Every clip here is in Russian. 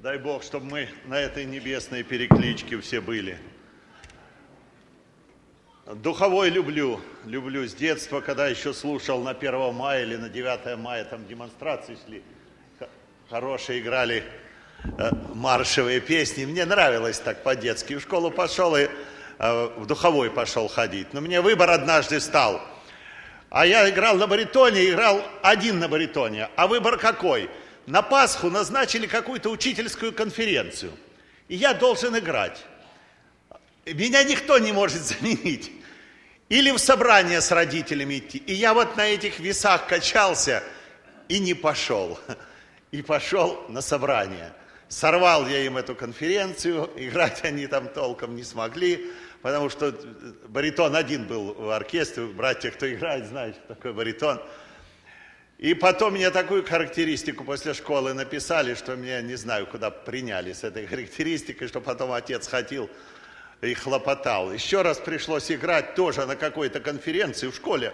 Дай Бог, чтобы мы на этой небесной перекличке все были. Духовой люблю с детства, когда еще слушал на 1 мая или на 9 мая, там демонстрации шли, хорошие играли маршевые песни. Мне нравилось так по-детски. В школу пошел и в духовой пошел ходить. Но мне выбор однажды стал. А я играл на баритоне, играл один на баритоне. А выбор какой? На Пасху назначили какую-то учительскую конференцию. И я должен играть. Меня никто не может заменить. Или в собрание с родителями идти. И я вот на этих весах качался и не пошел. И пошел на собрание. Сорвал я им эту конференцию. Играть они там толком не смогли. Потому что баритон один был в оркестре. Братья, кто играет, знают, что такое баритон. И потом мне такую характеристику после школы написали, что меня, не знаю, куда приняли с этой характеристикой, что потом отец ходил и хлопотал. Еще раз пришлось играть тоже на какой-то конференции в школе.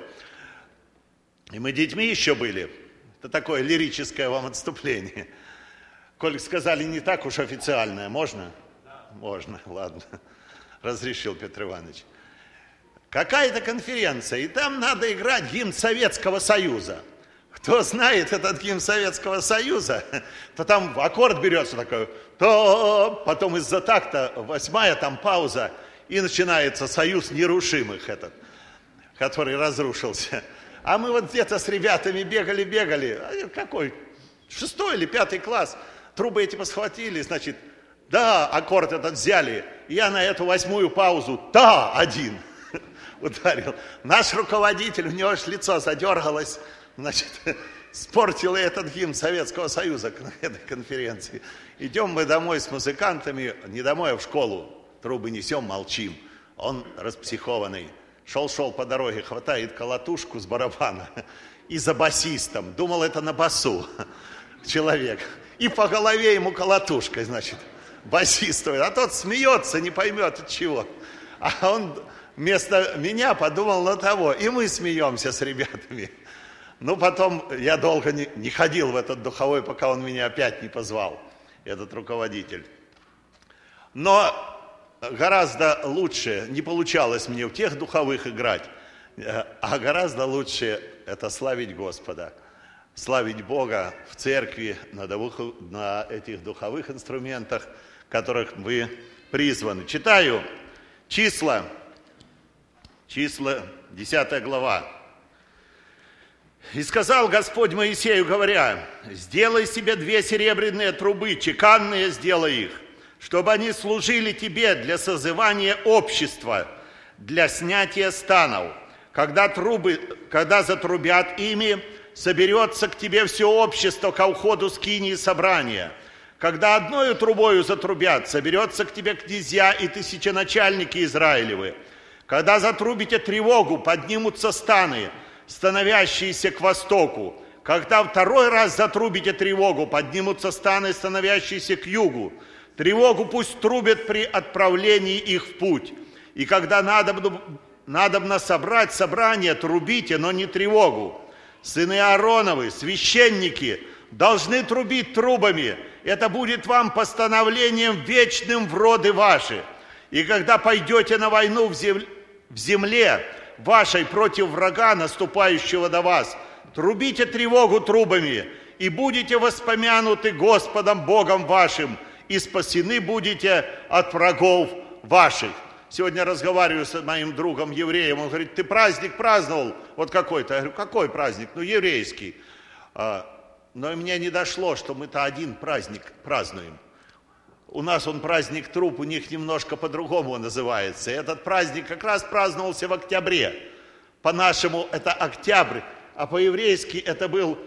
И мы детьми еще были. Это такое лирическое вам отступление. Коль сказали, не так уж официальное. Можно? Да. Можно, ладно. Разрешил Петр Иванович. Какая-то конференция, и там надо играть гимн Советского Союза. Кто знает этот гимн Советского Союза, то там аккорд берется такой, то потом из-за такта 8-я там пауза, и начинается союз нерушимых этот, который разрушился. А мы вот где-то с ребятами бегали, какой, 6 или 5 класс, трубы эти посхватили, значит, да, аккорд этот взяли, я на эту 8-ю паузу, да, один ударил. Наш руководитель, у него аж лицо задергалось, значит, спортил этот гимн Советского Союза на этой конференции. Идем мы домой с музыкантами, не домой, а в школу. Трубы несем, молчим. Он распсихованный. Шел по дороге, хватает колотушку с барабана и за басистом. Думал, это на басу человек. И по голове ему колотушкой, значит, басистовый. А тот смеется, не поймет от чего. А он вместо меня подумал на того. И мы смеемся с ребятами. Ну, потом я долго не ходил в этот духовой, пока он меня опять не позвал, этот руководитель. Но гораздо лучше, не получалось мне в тех духовых играть, а гораздо лучше это славить Господа, славить Бога в церкви, на этих духовых инструментах, которых вы призваны. Читаю числа, 10 глава. «И сказал Господь Моисею, говоря, сделай себе 2 серебряные трубы, чеканные сделай их, чтобы они служили тебе для созывания общества, для снятия станов. Когда затрубят ими, соберется к тебе все общество ко входу скинии собрания. Когда одною трубою затрубят, соберется к тебе князья и тысяченачальники Израилевы. Когда затрубите тревогу, поднимутся станы, становящиеся к востоку. Когда 2 раз затрубите тревогу, поднимутся станы, становящиеся к югу. Тревогу пусть трубят при отправлении их в путь. И когда надобно собрать собрание, трубите, но не тревогу. Сыны Аароновы, священники, должны трубить трубами. Это будет вам постановлением вечным в роды ваши. И когда пойдете на войну в земле вашей против врага, наступающего до вас, трубите тревогу трубами, и будете воспомянуты Господом Богом вашим, и спасены будете от врагов ваших». Сегодня разговариваю с моим другом евреем, он говорит, ты праздник праздновал? Вот какой-то. Я говорю, какой праздник? Ну, еврейский. Но мне не дошло, что мы-то один праздник празднуем. У нас он праздник труб, у них немножко по-другому называется. Этот праздник как раз праздновался в октябре. По-нашему это октябрь, а по-еврейски это был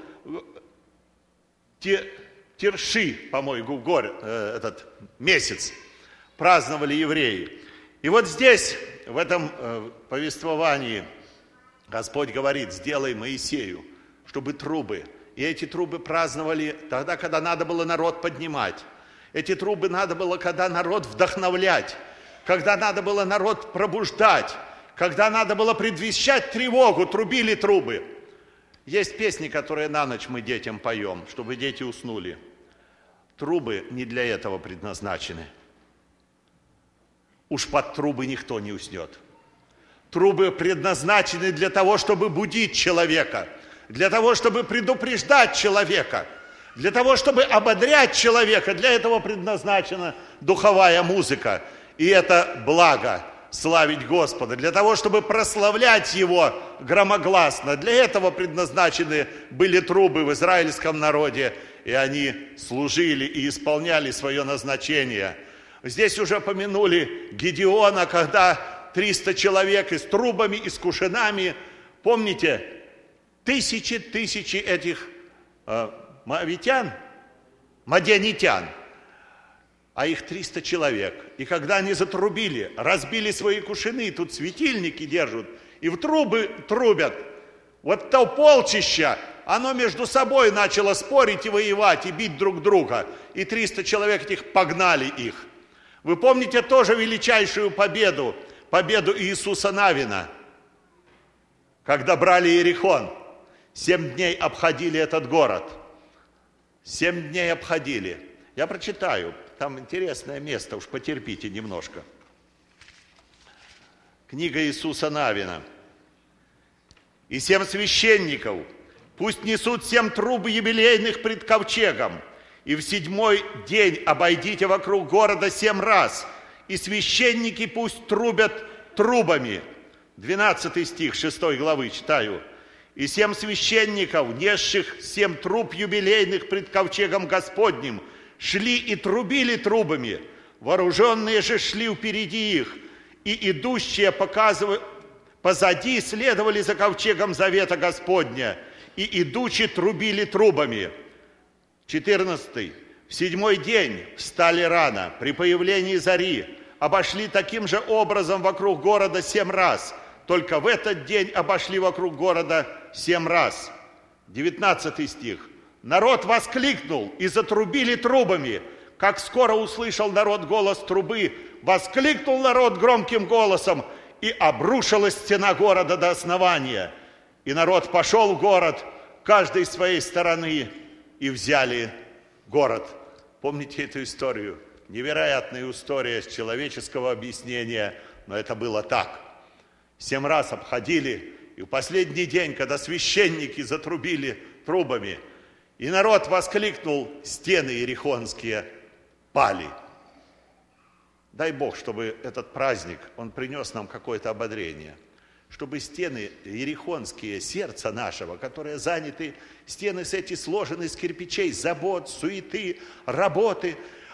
Тирши, по-моему, этот месяц праздновали евреи. И вот здесь, в этом повествовании, Господь говорит, сделай Моисею, чтобы трубы. И эти трубы праздновали тогда, когда надо было народ поднимать. Эти трубы надо было, когда народ вдохновлять, когда надо было народ пробуждать, когда надо было предвещать тревогу, трубили трубы. Есть песни, которые на ночь мы детям поем, чтобы дети уснули. Трубы не для этого предназначены. Уж под трубы никто не уснет. Трубы предназначены для того, чтобы будить человека, для того, чтобы предупреждать человека, для того, чтобы ободрять человека. Для этого предназначена духовая музыка. И это благо славить Господа, для того, чтобы прославлять Его громогласно. Для этого предназначены были трубы в израильском народе, и они служили и исполняли свое назначение. Здесь уже помянули Гедеона, когда 300 человек и с трубами, и с кушанами. Помните, тысячи этих мадианитян, а их 300 человек. И когда они затрубили, разбили свои кушаны, тут светильники держат, и в трубы трубят, вот то полчища, оно между собой начало спорить и воевать, и бить друг друга. И 300 человек этих погнали их. Вы помните тоже величайшую победу Иисуса Навина, когда брали Иерихон. 7 дней обходили этот город. 7 дней обходили. Я прочитаю, там интересное место, уж потерпите немножко. Книга Иисуса Навина. «И 7 священников пусть несут 7 труб юбилейных пред ковчегом, и в 7-й день обойдите вокруг города 7 раз, и священники пусть трубят трубами». 12 стих 6 главы читаю. «И 7 священников, несших 7 труб юбилейных пред ковчегом Господним, шли и трубили трубами, вооруженные же шли впереди их, и идущие позади следовали за ковчегом завета Господня, и идучи трубили трубами». 14. «В 7-й день встали рано, при появлении зари, обошли таким же образом вокруг города 7 раз, только в этот день обошли вокруг города 7 раз». 19 стих. «Народ воскликнул и затрубили трубами. Как скоро услышал народ голос трубы, воскликнул народ громким голосом, и обрушилась стена города до основания. И народ пошел в город, каждый с своей стороны, и взяли город». Помните эту историю? Невероятная история с человеческого объяснения, но это было так. 7 раз обходили, и в последний день, когда священники затрубили трубами, и народ воскликнул, стены иерихонские пали. Дай Бог, чтобы этот праздник, он принес нам какое-то ободрение. Чтобы стены иерихонские, сердца нашего, которые заняты, стены эти сложены из кирпичей, забот, суеты, работы,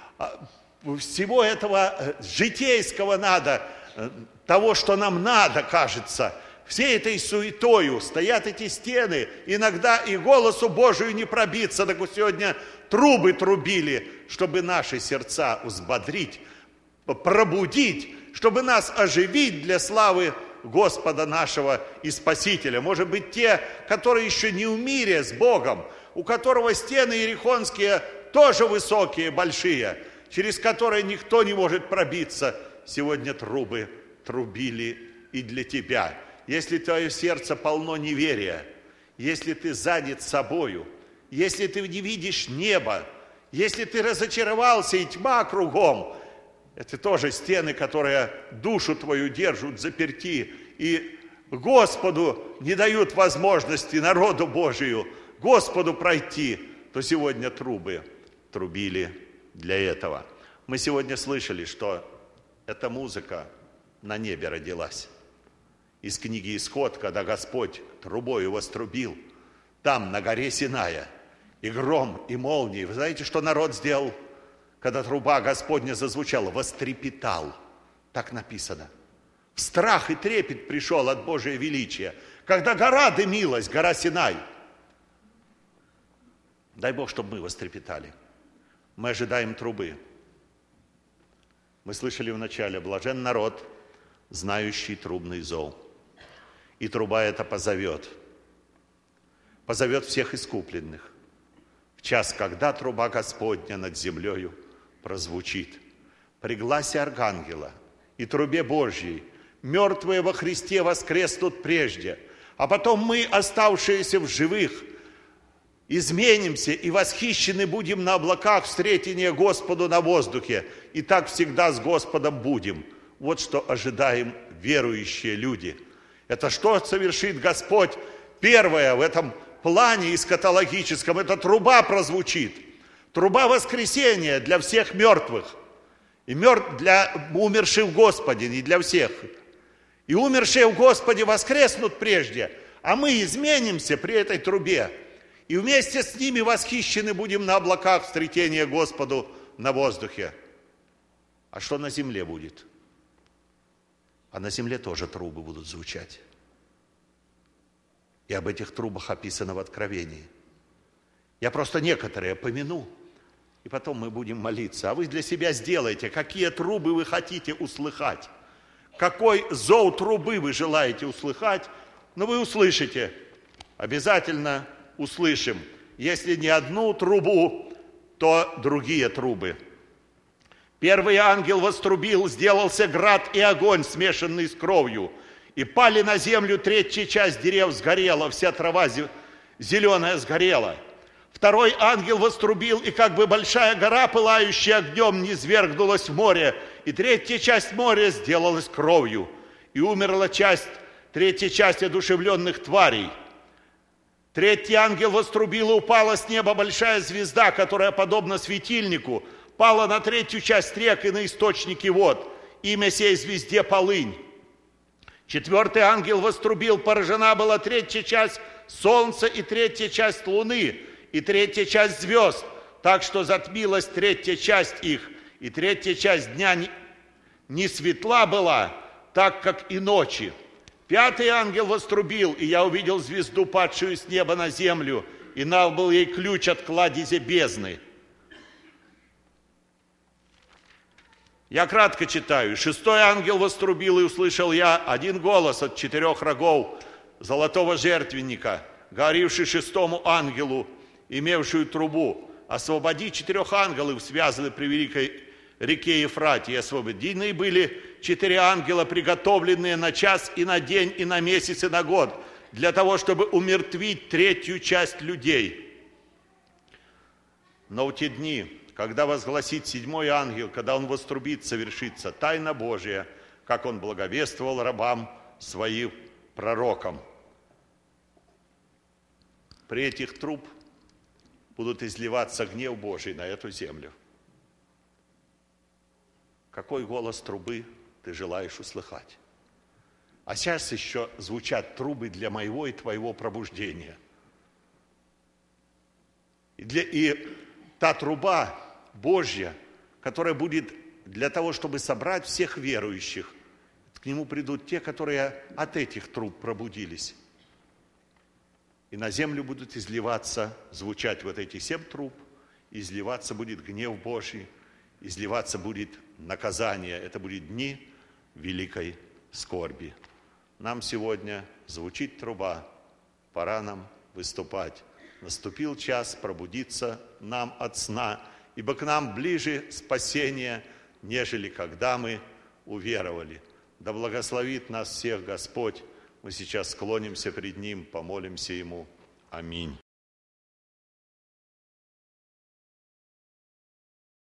всего этого житейского надо, того, что нам надо, кажется, всей этой суетою стоят эти стены, иногда и голосу Божию не пробиться, так вот сегодня трубы трубили, чтобы наши сердца взбодрить, пробудить, чтобы нас оживить для славы Господа нашего и Спасителя. Может быть, те, которые еще не в мире с Богом, у которого стены иерихонские тоже высокие, большие, через которые никто не может пробиться, сегодня трубы трубили и для тебя. Если твое сердце полно неверия, если ты занят собою, если ты не видишь неба, если ты разочаровался и тьма кругом, это тоже стены, которые душу твою держат заперти и Господу не дают возможности, народу Божию, Господу пройти, то сегодня трубы трубили для этого. Мы сегодня слышали, что эта музыка на небе родилась. Из книги «Исход», когда Господь трубою вострубил, там, на горе Синая, и гром, и молнии. Вы знаете, что народ сделал? Когда труба Господня зазвучала, вострепетал. Так написано. В страх и трепет пришел от Божия величия. Когда гора дымилась, гора Синай. Дай Бог, чтобы мы вострепетали. Мы ожидаем трубы. Мы слышали в начале: блажен народ, знающий трубный зов. И труба эта позовет всех искупленных. В час, когда труба Господня над землею прозвучит. При гласе архангела и трубе Божьей мертвые во Христе воскреснут прежде, а потом мы, оставшиеся в живых, изменимся и восхищены будем на облаках встретения Господу на воздухе. И так всегда с Господом будем. Вот что ожидаем верующие люди. Это что совершит Господь? Первое в этом плане эсхатологическом, это труба прозвучит. Труба воскресения для всех мертвых. И для умерших в Господе, не для всех. И умершие в Господе воскреснут прежде, а мы изменимся при этой трубе. И вместе с ними восхищены будем на облаках встретения Господу на воздухе. А что на земле будет? А на земле тоже трубы будут звучать. И об этих трубах описано в Откровении. Я просто некоторые помяну, и потом мы будем молиться. А вы для себя сделайте, какие трубы вы хотите услыхать. Какой зов трубы вы желаете услыхать, но вы услышите. Обязательно услышим. Если не одну трубу, то другие трубы. Первый ангел вострубил, сделался град и огонь, смешанный с кровью. И пали на землю, третья часть дерев сгорела, вся трава зеленая сгорела. Второй ангел вострубил, и как бы большая гора, пылающая огнем, низвергнулась в море. И третья часть моря сделалась кровью. И умерла третья часть одушевленных тварей. Третий ангел вострубил, и упала с неба большая звезда, которая, подобна светильнику, пала на третью часть рек и на источники вод. Имя сей звезде Полынь. Четвертый ангел вострубил, поражена была третья часть солнца и третья часть луны, и третья часть звезд, так что затмилась третья часть их, и третья часть дня не светла была, так как и ночи. Пятый ангел вострубил, и я увидел звезду, падшую с неба на землю, и дал был ей ключ от кладези бездны. Я кратко читаю. Шестой ангел вострубил, и услышал я один голос от 4 рогов золотого жертвенника, говоривший шестому ангелу, имевшую трубу: освободи 4 ангелов, связанных при великой реке Ефрате. И освобождены были 4 ангела, приготовленные на час и на день, и на месяц, и на год, для того, чтобы умертвить третью часть людей. Но в те дни, когда возгласит 7-й ангел, когда он вострубит, совершится тайна Божия, как он благовествовал рабам своим пророкам. При этих труб будут изливаться гнев Божий на эту землю. Какой голос трубы ты желаешь услыхать? А сейчас еще звучат трубы для моего и твоего пробуждения. И та труба Божья, которая будет для того, чтобы собрать всех верующих. К нему придут те, которые от этих труб пробудились. И на землю будут изливаться, звучать вот эти 7 труб, изливаться будет гнев Божий, изливаться будет наказание. Это будут дни великой скорби. Нам сегодня звучит труба, пора нам выступать. Наступил час пробудиться нам от сна, ибо к нам ближе спасение, нежели когда мы уверовали. Да благословит нас всех Господь. Мы сейчас склонимся пред Ним, помолимся Ему. Аминь.